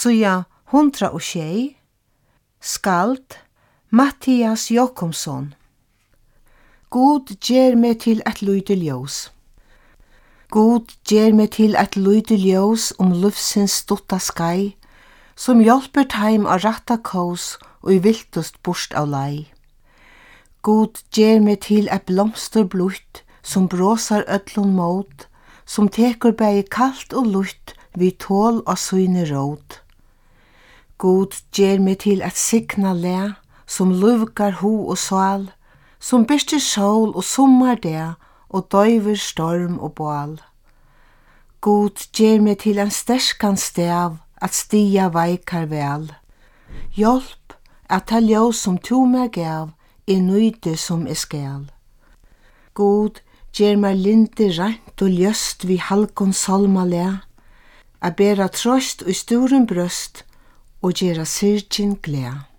Sida 106. Skald Mattias Jakobsson. God ger meg til et lite ljós. God ger meg til et lite ljós livsins stutta skai, som hjelper teim av ratta kos og i viltust bort av lei. God ger meg til et blomster blutt, som bråsar ødlun mot, som tekur bægi kalt og lutt, vi tål og syne råd. God ger meg til et signa le, som luvgar ho og sal, som byrster sol og sommardeg, og døyver storm og bål. God ger meg til en sterskan stav, at stia veikar vel. Hjelp at ta ljós som tu meg gav, nøyde som skal. God ger meg linde rent og ljøst vi halkon solmale, a bera trøst og sturen brøst, og gera syrgin gled.